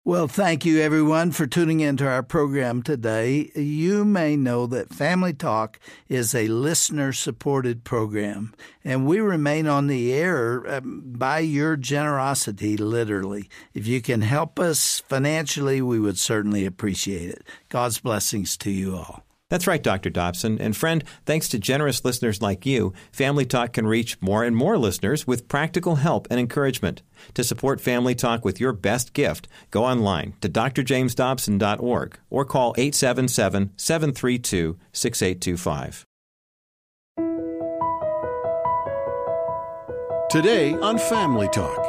Well, thank you, everyone, for tuning into our program today. You may know that Family Talk is a listener-supported program, and we remain on the air by your generosity, literally. If you can help us financially, we would certainly appreciate it. God's blessings to you all. That's right, Dr. Dobson. And friend, thanks to generous listeners like you, Family Talk can reach more and more listeners with practical help and encouragement. To support Family Talk with your best gift, go online to drjamesdobson.org or call 877-732-6825. Today on Family Talk.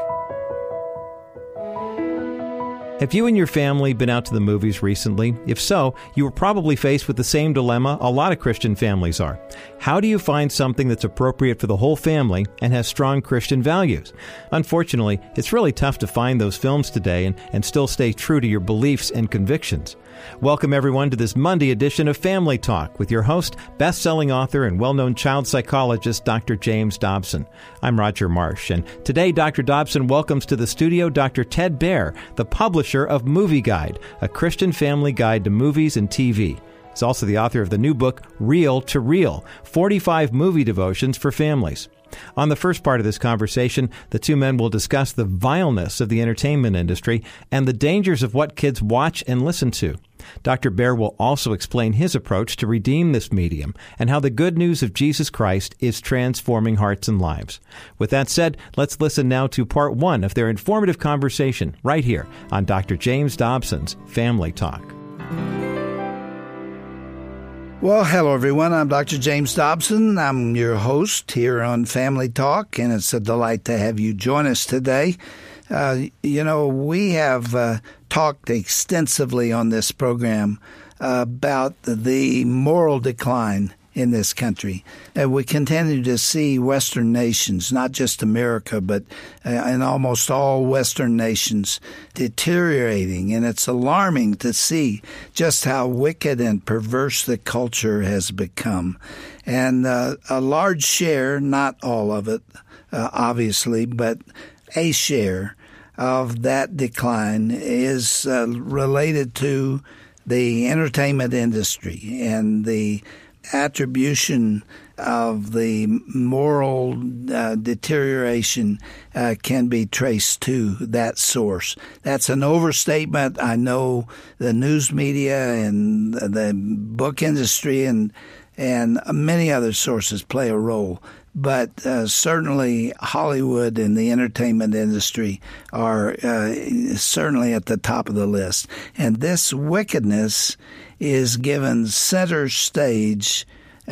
Have you and your family been out to the movies recently? If so, you were probably faced with the same dilemma a lot of Christian families are. How do you find something that's appropriate for the whole family and has strong Christian values? Unfortunately, it's really tough to find those films today and still stay true to your beliefs and convictions. Welcome everyone to this Monday edition of Family Talk with your host, best-selling author and well-known child psychologist, Dr. James Dobson. I'm Roger Marsh, and today Dr. Dobson welcomes to the studio Dr. Ted Baehr, the publisher of Movie Guide, a Christian family guide to movies and TV. He's also the author of the new book, Reel to Reel, 45 movie devotions for families. On the first part of this conversation, the two men will discuss the vileness of the entertainment industry and the dangers of what kids watch and listen to. Dr. Baehr will also explain his approach to redeem this medium and how the good news of Jesus Christ is transforming hearts and lives. With that said, let's listen now to part one of their informative conversation right here on Dr. James Dobson's Family Talk. Well, hello, everyone. I'm Dr. James Dobson. I'm your host here on Family Talk, and it's a delight to have you join us today. We have talked extensively on this program about the moral decline in this country. And we continue to see Western nations, not just America, but in almost all Western nations, deteriorating. And it's alarming to see just how wicked and perverse the culture has become. And a large share, not all of it, obviously, but a share of that decline is related to the entertainment industry, and the attribution of the moral deterioration can be traced to that source. That's an overstatement. I know the news media and the book industry and many other sources play a role. But certainly Hollywood and the entertainment industry are certainly at the top of the list. And this wickedness is given center stage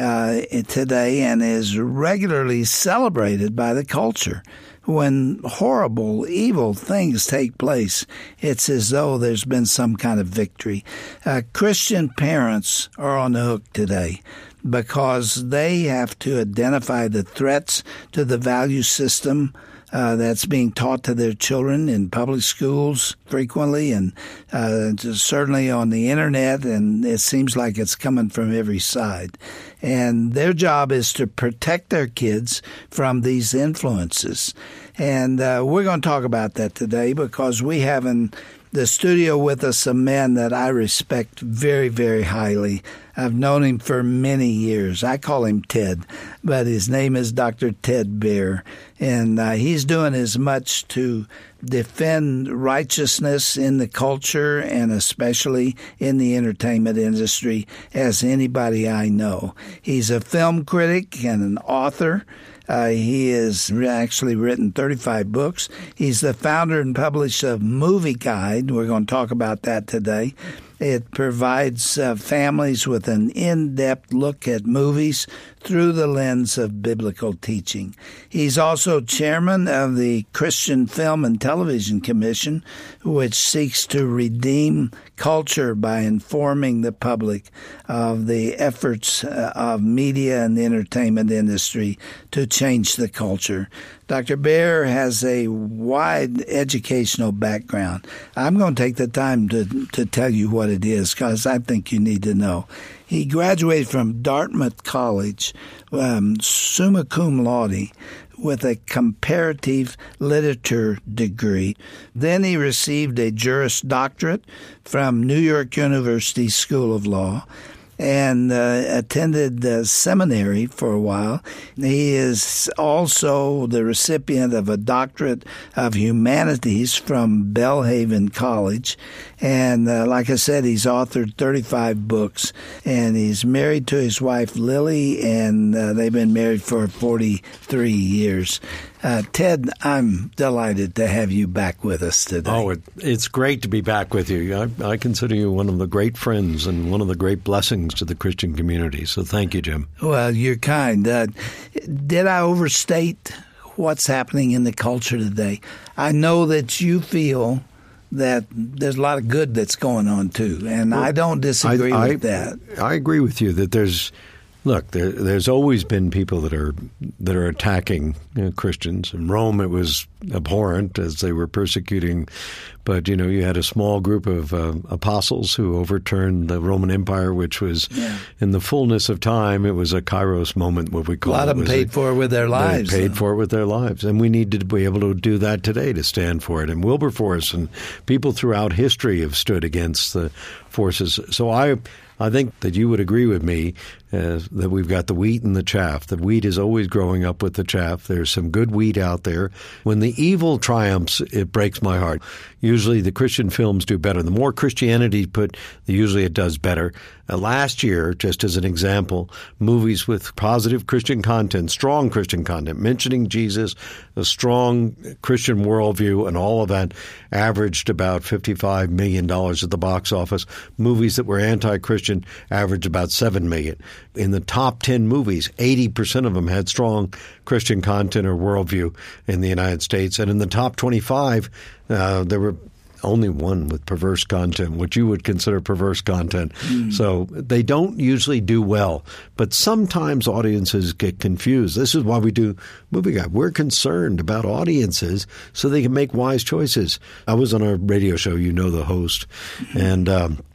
today and is regularly celebrated by the culture. When horrible, evil things take place, it's as though there's been some kind of victory. Christian parents are on the hook today because they have to identify the threats to the value system that's being taught to their children in public schools frequently, and certainly on the internet, and it seems like it's coming from every side. And their job is to protect their kids from these influences. And we're going to talk about that today because we have in the studio with us a man that I respect very, very highly. I've known him for many years. I call him Ted, but his name is Dr. Ted Baehr, and he's doing as much to defend righteousness in the culture and especially in the entertainment industry as anybody I know. He's a film critic and an author. He has actually written 35 books. He's the founder and publisher of Movie Guide. We're going to talk about that today. It provides families with an in-depth look at movies through the lens of biblical teaching. He's also chairman of the Christian Film and Television Commission, which seeks to redeem culture by informing the public of the efforts of media and the entertainment industry to change the culture. Dr. Baehr has a wide educational background. I'm going to take the time to tell you what it is because I think you need to know. He graduated from Dartmouth College, summa cum laude, with a comparative literature degree. Then he received a Juris Doctorate from New York University School of Law and attended seminary for a while. He is also the recipient of a Doctorate of Humanities from Belhaven College. And like I said, he's authored 35 books, and he's married to his wife, Lily, and they've been married for 43 years. Ted, I'm delighted to have you back with us today. Oh, it's great to be back with you. I consider you one of the great friends and one of the great blessings to the Christian community. So thank you, Jim. Well, you're kind. Did I overstate what's happening in the culture today? I know that you feel that there's a lot of good that's going on, too, and I don't disagree with that. I agree with you that there's always been people that are attacking Christians. In Rome, it was abhorrent as they were persecuting, but you had a small group of apostles who overturned the Roman Empire, which was in the fullness of time. It was a Kairos moment, what we call it. A lot of them paid for it with their lives. They paid for it with their lives, and we need to be able to do that today, to stand for it. And Wilberforce and people throughout history have stood against the forces. So I think that you would agree with me that we've got the wheat and the chaff. The wheat is always growing up with the chaff. There's some good wheat out there. When the evil triumphs, it breaks my heart. Usually the Christian films do better. The more Christianity put, usually it does better. Last year, just as an example, movies with positive Christian content, strong Christian content, mentioning Jesus, a strong Christian worldview, and all of that averaged about $55 million at the box office. Movies that were anti-Christian averaged about $7 million. In the top 10 movies, 80% of them had strong Christian content or worldview in the United States. And in the top 25, there were only one with perverse content, what you would consider perverse content. So they don't usually do well. But sometimes audiences get confused. This is why we do Movie Guide. We're concerned about audiences so they can make wise choices. I was on a radio show, the host, and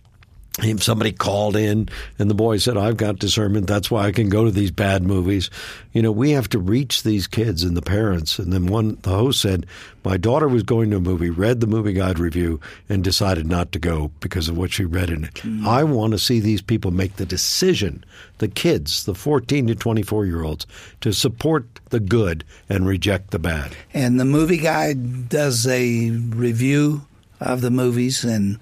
somebody called in and the boy said, I've got discernment. That's why I can go to these bad movies. We have to reach these kids and the parents. And then the host said, my daughter was going to a movie, read the Movie Guide review, and decided not to go because of what she read in it. I want to see these people make the decision, the kids, the 14 to 24-year-olds, to support the good and reject the bad. And the Movie Guide does a review of the movies and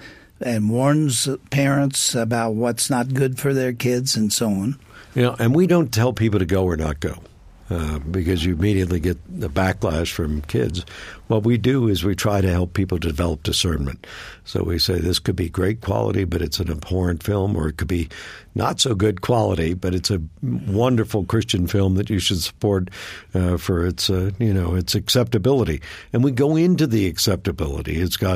warns parents about what's not good for their kids and so on. And we don't tell people to go or not go because you immediately get the backlash from kids. What we do is we try to help people develop discernment. So we say this could be great quality, but it's an abhorrent film, or it could be not so good quality, but it's a wonderful Christian film that you should support for its its acceptability. And we go into the acceptability. It's got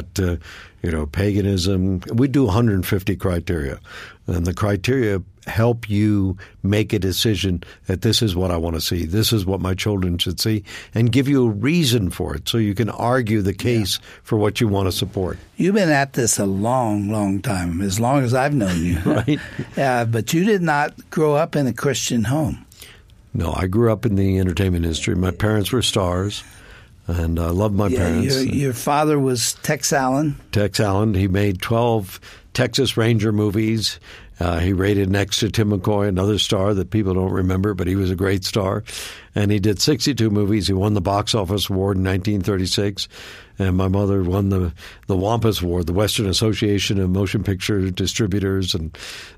paganism. We do 150 criteria, and the criteria help you make a decision that this is what I want to see, this is what my children should see, and give you a reason for it so you can argue the case for what you want to support. You've been at this a long, long time, as long as I've known you. Right. But you did not grow up in a Christian home. No, I grew up in the entertainment industry. My parents were stars, and I loved my parents. Your father was Tex Allen. Tex Allen. He made 12 Texas Ranger movies. He rated next to Tim McCoy, another star that people don't remember, but he was a great star. And he did 62 movies. He won the Box Office Award in 1936. And my mother won the Wampus Award, the Western Association of Motion Picture Distributors. And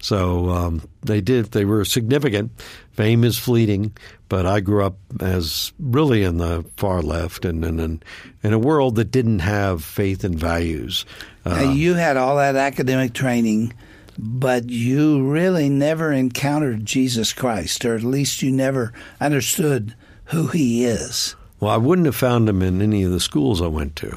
so they were significant. Fame is fleeting. But I grew up as really in the far left and in a world that didn't have faith and values. You had all that academic training, but you really never encountered Jesus Christ, or at least you never understood who he is. Well, I wouldn't have found him in any of the schools I went to.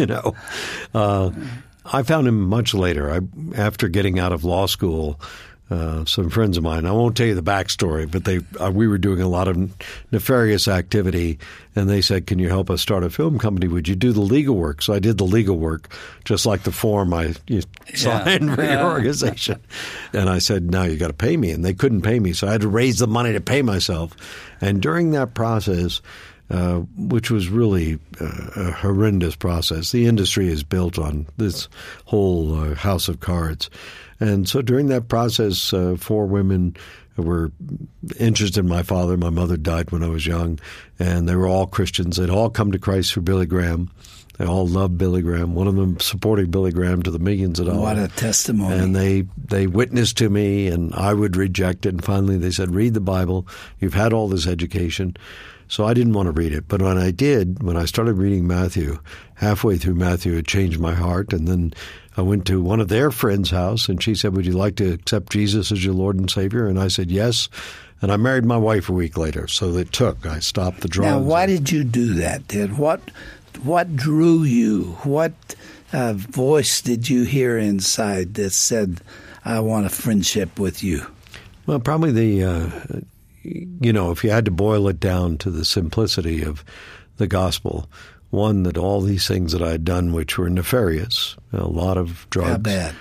I found him much later. After getting out of law school, some friends of mine. I won't tell you the backstory, but we were doing a lot of nefarious activity, and they said, "Can you help us start a film company? Would you do the legal work?" So I did the legal work, just like the form you signed for your organization. And I said, "Now you got to pay me," and they couldn't pay me, so I had to raise the money to pay myself. And during that process, which was really a horrendous process, the industry is built on this whole house of cards. And so during that process, 4 women were interested in my father. My mother died when I was young, and they were all Christians. They'd all come to Christ through Billy Graham. They all loved Billy Graham. One of them supporting Billy Graham to the millions of dollars. What a testimony. And they witnessed to me, and I would reject it. And finally they said, "Read the Bible. You've had all this education." So I didn't want to read it. But when I did, when I started reading Matthew, halfway through Matthew, it changed my heart. And then I went to one of their friends' house, and she said, "Would you like to accept Jesus as your Lord and Savior?" And I said, "Yes." And I married my wife a week later. So it took. I stopped the drugs. Now, why did you do that, Ted? What drew you? What voice did you hear inside that said, "I want a friendship with you"? Well, probably if you had to boil it down to the simplicity of the gospel, one, that all these things that I had done, which were nefarious, a lot of drugs. How bad?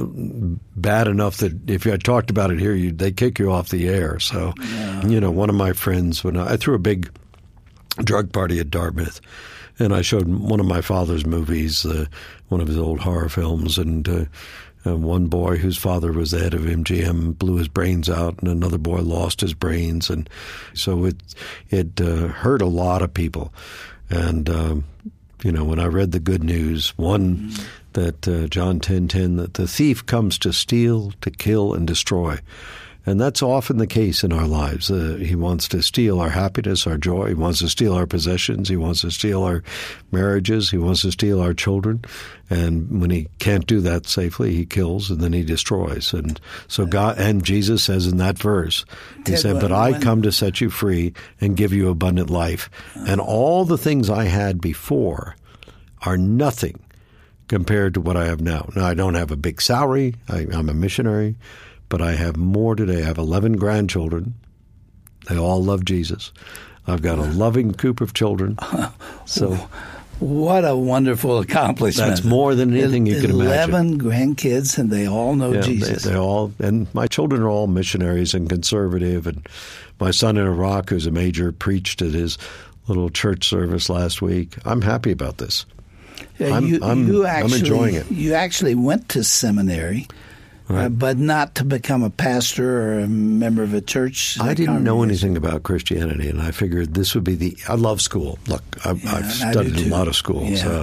Bad enough that if you had talked about it here, they'd kick you off the air. So, one of my friends, when I threw a big drug party at Dartmouth, and I showed one of my father's movies, one of his old horror films, and one boy whose father was the head of MGM blew his brains out, and another boy lost his brains, and so it hurt a lot of people. And when I read the good news, one that John 10:10, that the thief comes to steal, to kill, and destroy. And that's often the case in our lives. He wants to steal our happiness, our joy. He wants to steal our possessions. He wants to steal our marriages. He wants to steal our children. And when he can't do that safely, he kills and then he destroys. And so God, and Jesus says in that verse, he said, "But I come to set you free and give you abundant life. And all the things I had before are nothing compared to what I have now." Now, I don't have a big salary. I'm a missionary. But I have more today. I have 11 grandchildren. They all love Jesus. I've got a loving group of children. So, what a wonderful accomplishment. That's more than anything you can imagine. 11 grandkids, and they all know Jesus. They all, and my children are all missionaries and conservative. And my son in Iraq, who's a major, preached at his little church service last week. I'm happy about this. I'm enjoying it. You actually went to seminary. Right. But not to become a pastor or a member of a church. I didn't know anything about Christianity, and I figured this would be I love school. Look, I've studied a lot of schools. Yeah.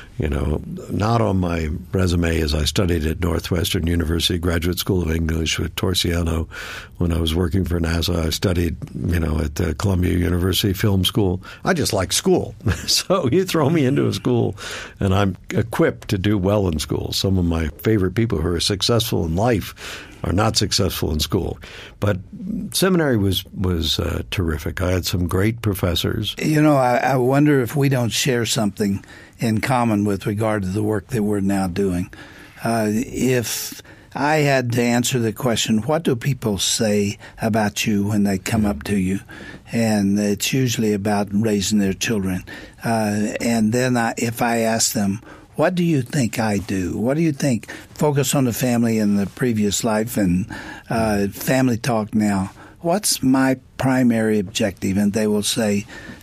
Not on my resume as I studied at Northwestern University Graduate School of English with Torsiano. When I was working for NASA, I studied, at Columbia University Film School. I just like school. So you throw me into a school, and I'm equipped to do well in school. Some of my favorite people who are successful in life are not successful in school. But seminary was terrific. I had some great professors. I wonder if we don't share something in common with regard to the work that we're now doing. If I had to answer the question, what do people say about you when they come up to you? And it's usually about raising their children. And then if I ask them, what do you think I do? What do you think? Focus on the family in the previous life and family talk now. What's my primary objective? And they will say,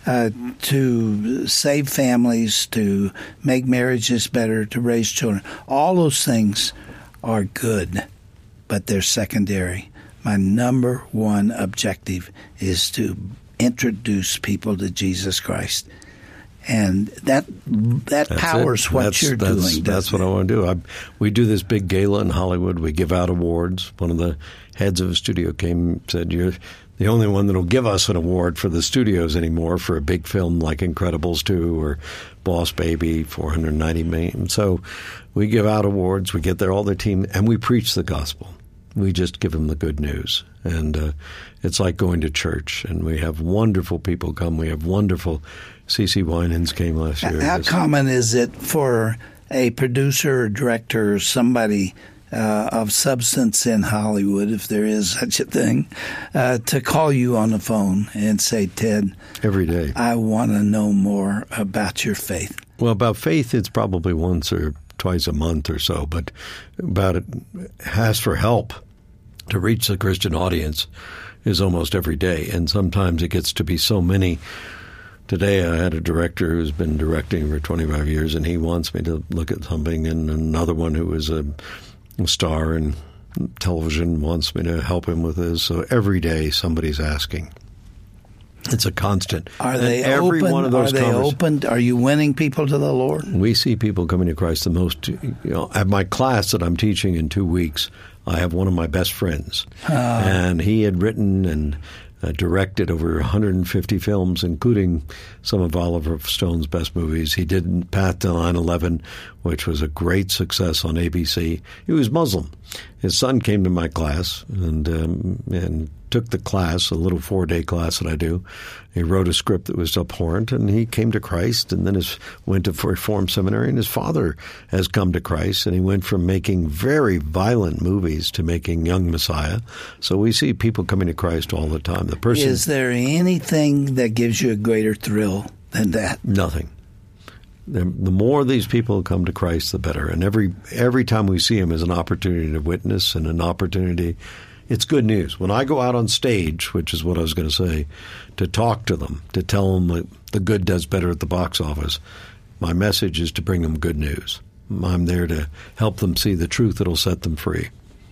to save families, to make marriages better, to raise children. All those things are good, but they're secondary. My number one objective is to introduce people to Jesus Christ. And that powers what you're doing. That's what I want to do. We do this big gala in Hollywood. We give out awards. One of the heads of a studio came and said, "You're the only one that will give us an award for the studios anymore for a big film like Incredibles 2 or Boss Baby, $490 million." So we give out awards. We get there, all their team, and we preach the gospel. We just give them the good news. And it's like going to church. And we have wonderful people come. We have wonderful C.C. Winans came last year. How common is it for a producer or director or somebody of substance in Hollywood, if there is such a thing, to call you on the phone and say, Ted, every day, I want to know more about your faith? Well, about faith, it's probably once or twice a month or so, but about it, ask for help to reach the Christian audience is almost every day, and sometimes it gets to be so many. Today I had a director who's been directing for 25 years, and he wants me to look at something, and another one who is a star in television wants me to help him with this. So every day somebody's asking. It's a constant. Are they every open? One of those open? Are you winning people to the Lord? We see people coming to Christ the most. At my class that I'm teaching in 2 weeks, I have one of my best friends, and he had written and directed over 150 films, including some of Oliver Stone's best movies. He did Path to 9/11, which was a great success on ABC. He was Muslim. His son came to my class and took the class, a little 4-day class that I do. He wrote a script that was abhorrent, and he came to Christ, and then went to Reformed Seminary, and his father has come to Christ, and he went from making very violent movies to making Young Messiah. So we see people coming to Christ all the time. Is there anything that gives you a greater thrill than that? Nothing. The more these people come to Christ, the better. And every time we see them is an opportunity to witness and an opportunity. It's good news. When I go out on stage, which is what I was going to say, to talk to them, to tell them that the good does better at the box office, my message is to bring them good news. I'm there to help them see the truth that'll set them free.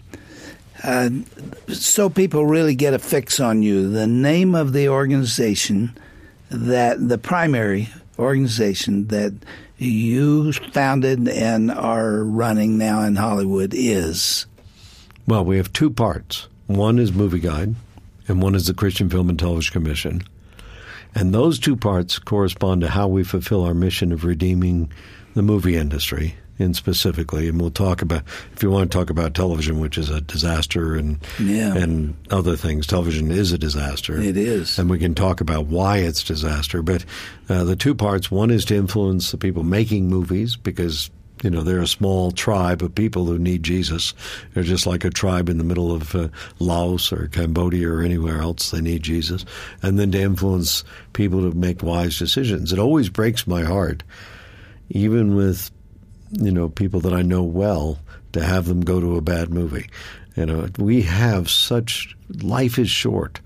So people really get a fix on you. The name of the organization, the primary organization that you founded and are running now in Hollywood is? Well, we have 2 parts. One is Movie Guide, and one is the Christian Film and Television Commission. And those 2 parts correspond to how we fulfill our mission of redeeming the movie industry, and specifically, and we'll talk about, if you want to talk about television, which is a disaster, and other things, television is a disaster. It is. And we can talk about why it's disaster. But the 2 parts, one is to influence the people making movies, because they're a small tribe of people who need Jesus. They're just like a tribe in the middle of Laos or Cambodia or anywhere else. They need Jesus. And then to influence people to make wise decisions. It always breaks my heart, even with people that I know well, to have them go to a bad movie. We have such, life is short.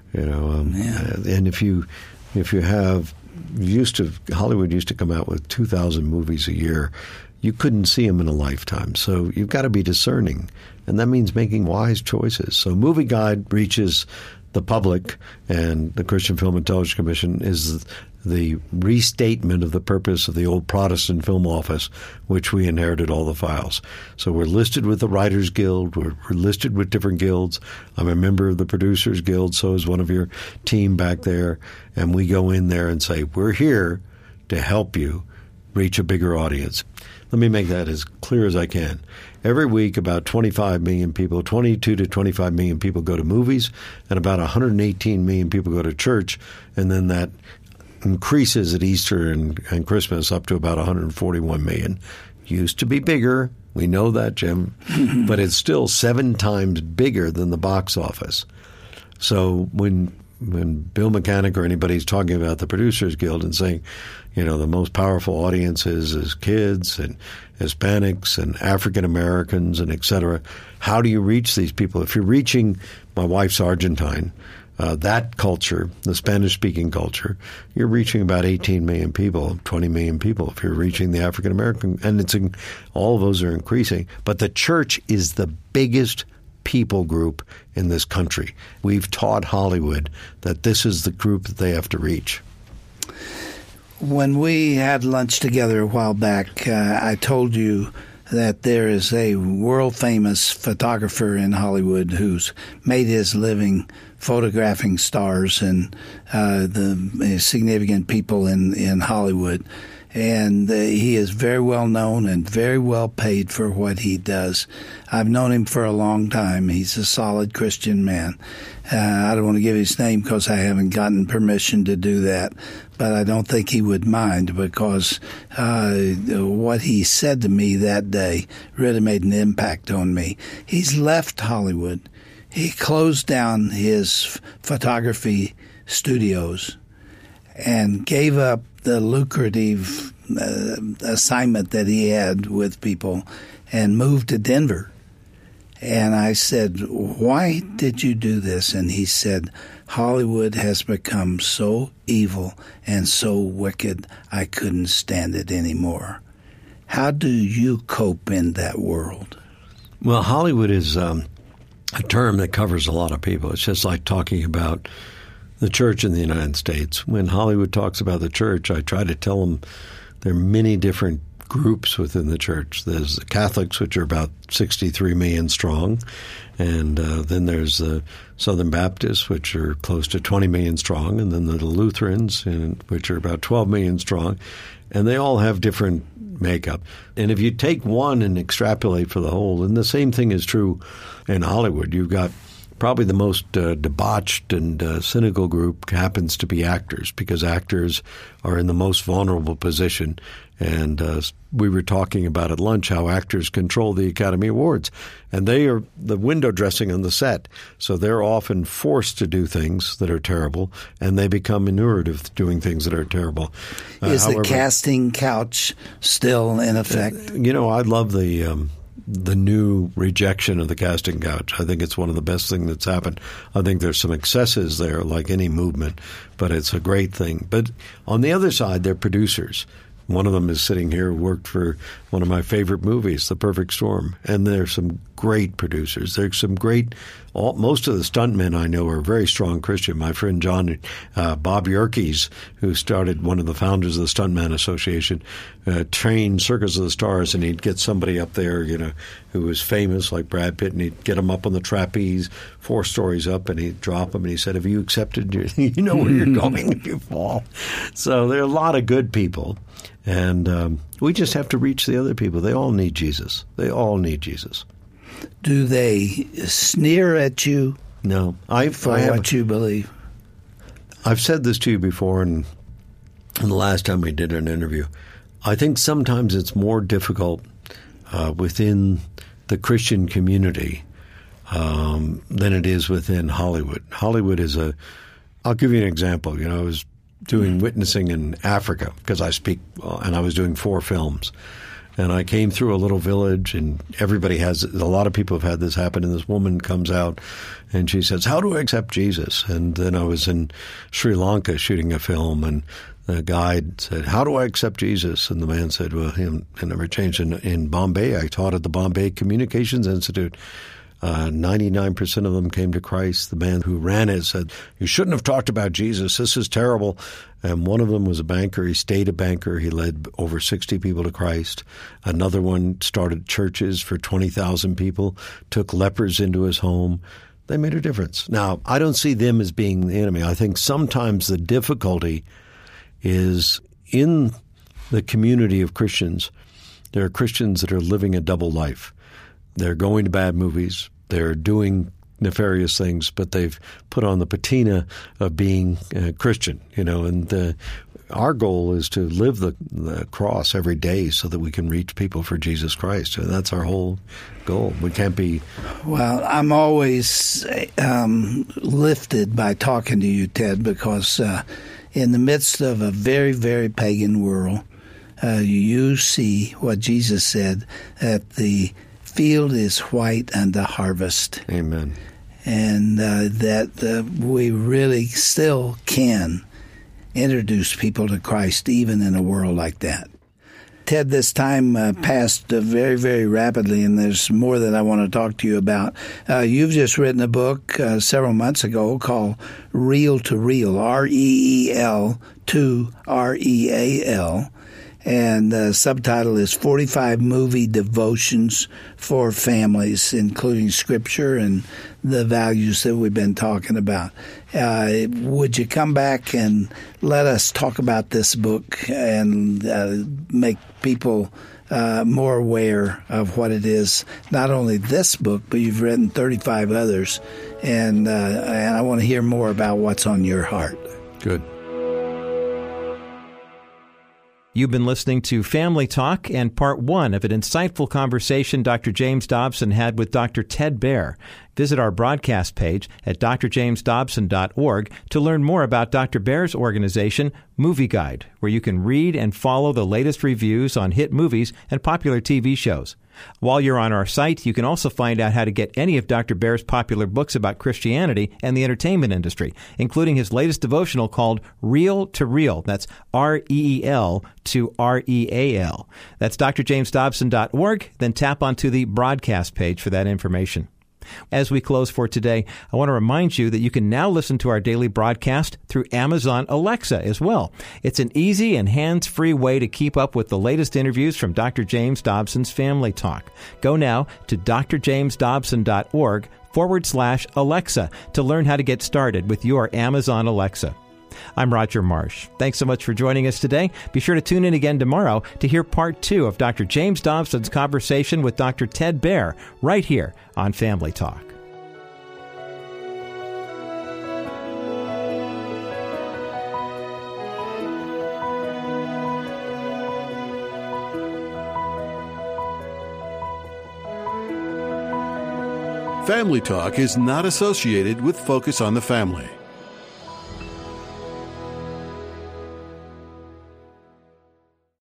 And if you have, Hollywood used to come out with 2,000 movies a year. You couldn't see them in a lifetime. So you've got to be discerning, and that means making wise choices. So Movie Guide reaches the public, and the Christian Film and Television Commission is the restatement of the purpose of the old Protestant Film Office, which we inherited all the files. So we're listed with the Writers Guild. We're listed with different guilds. I'm a member of the Producers Guild, so is one of your team back there. And we go in there and say, we're here to help you reach a bigger audience. Let me make that as clear as I can. Every week, about 25 million people, 22 to 25 million people go to movies, and about 118 million people go to church, and then that increases at Easter and Christmas up to about 141 million. Used to be bigger. We know that, Jim. But it's still 7 times bigger than the box office. So when Bill Mechanic or anybody's talking about the Producers Guild and saying, the most powerful audiences is kids and Hispanics and African Americans and et cetera, how do you reach these people? If you're reaching, my wife's Argentine, that culture, the Spanish-speaking culture, you're reaching about 18 million people, 20 million people. If you're reaching the African American, and all of those are increasing. But the church is the biggest people group in this country. We've taught Hollywood that this is the group that they have to reach. When we had lunch together a while back, I told you that there is a world-famous photographer in Hollywood who's made his living photographing stars and the significant people in Hollywood. And he is very well known and very well paid for what he does. I've known him for a long time. He's a solid Christian man. I don't want to give his name because I haven't gotten permission to do that, but I don't think he would mind, because what he said to me that day really made an impact on me. He's left Hollywood. He closed down his photography studios and gave up the lucrative assignment that he had with people and moved to Denver. And I said, "Why did you do this?" And he said, "Hollywood has become so evil and so wicked, I couldn't stand it anymore." How do you cope in that world? Well, Hollywood is a term that covers a lot of people. It's just like talking about the church in the United States. When Hollywood talks about the church, I try to tell them there are many different groups within the church. There's the Catholics, which are about 63 million strong, and then there's the Southern Baptists, which are close to 20 million strong, and then the Lutherans, which are about 12 million strong, and they all have different makeup. And if you take one and extrapolate for the whole, and the same thing is true in Hollywood, you've got probably the most debauched and cynical group happens to be actors, because actors are in the most vulnerable position. And we were talking about at lunch how actors control the Academy Awards, and they are the window dressing on the set. So they're often forced to do things that are terrible, and they become inured of doing things that are terrible. Is the casting couch still in effect? I love the new rejection of the casting couch. I think it's one of the best things that's happened. I think there's some excesses there, like any movement, but it's a great thing. But on the other side, they're producers. One of them is sitting here, worked for one of my favorite movies, The Perfect Storm. And there's some great producers. There's some great most of the stuntmen I know are very strong Christian. My friend Bob Yerkes, who started one of the founders of the Stuntman Association, trained Circus of the Stars, and he'd get somebody up there, who was famous like Brad Pitt, and he'd get him up on the trapeze 4 stories up, and he'd drop him, and he said, "Have you accepted? You know where you're going if you fall." So there are a lot of good people. And we just have to reach the other people. They all need Jesus. They all need Jesus. Do they sneer at you? No. What you believe? I've said this to you before, and the last time we did an interview. I think sometimes it's more difficult within the Christian community than it is within Hollywood. Hollywood is I'll give you an example. I was doing witnessing in Africa because I speak, and I was doing 4 films. And I came through a little village, and a lot of people have had this happen, and this woman comes out, and she says, "How do I accept Jesus?" And then I was in Sri Lanka shooting a film, and the guide said, "How do I accept Jesus?" And the man said, "Well, it never changed. In Bombay, I taught at the Bombay Communications Institute. 99% of them came to Christ." The man who ran it said, "You shouldn't have talked about Jesus. This is terrible." And one of them was a banker. He stayed a banker. He led over 60 people to Christ. Another one started churches for 20,000 people, took lepers into his home. They made a difference. Now, I don't see them as being the enemy. I think sometimes the difficulty is in the community of Christians. There are Christians that are living a double life. They're going to bad movies. They're doing nefarious things, but they've put on the patina of being Christian, and our goal is to live the cross every day so that we can reach people for Jesus Christ. And that's our whole goal. We can't be... Well, I'm always lifted by talking to you, Ted, because in the midst of a very, very pagan world, you see what Jesus said, that the field is white and the harvest. Amen. And that we really still can introduce people to Christ even in a world like that. Ted, this time passed very, very rapidly, and there's more that I want to talk to you about. You've just written a book several months ago called Reel to Real, REEL to REAL. And the subtitle is 45 Movie Devotions for Families, including Scripture and the values that we've been talking about. Would you come back and let us talk about this book and make people more aware of what it is? Not only this book, but you've written 35 others, and I want to hear more about what's on your heart. Good. You've been listening to Family Talk and part one of an insightful conversation Dr. James Dobson had with Dr. Ted Baehr. Visit our broadcast page at drjamesdobson.org to learn more about Dr. Baehr's organization, Movie Guide, where you can read and follow the latest reviews on hit movies and popular TV shows. While you're on our site, you can also find out how to get any of Dr. Baehr's popular books about Christianity and the entertainment industry, including his latest devotional called Reel to Real. That's R-E-E-L to R-E-A-L. That's drjamesdobson.org. Then tap onto the broadcast page for that information. As we close for today, I want to remind you that you can now listen to our daily broadcast through Amazon Alexa as well. It's an easy and hands-free way to keep up with the latest interviews from Dr. James Dobson's Family Talk. Go now to drjamesdobson.org/Alexa to learn how to get started with your Amazon Alexa. I'm Roger Marsh. Thanks so much for joining us today. Be sure to tune in again tomorrow to hear part 2 of Dr. James Dobson's conversation with Dr. Ted Baehr right here on Family Talk. Family Talk is not associated with Focus on the Family.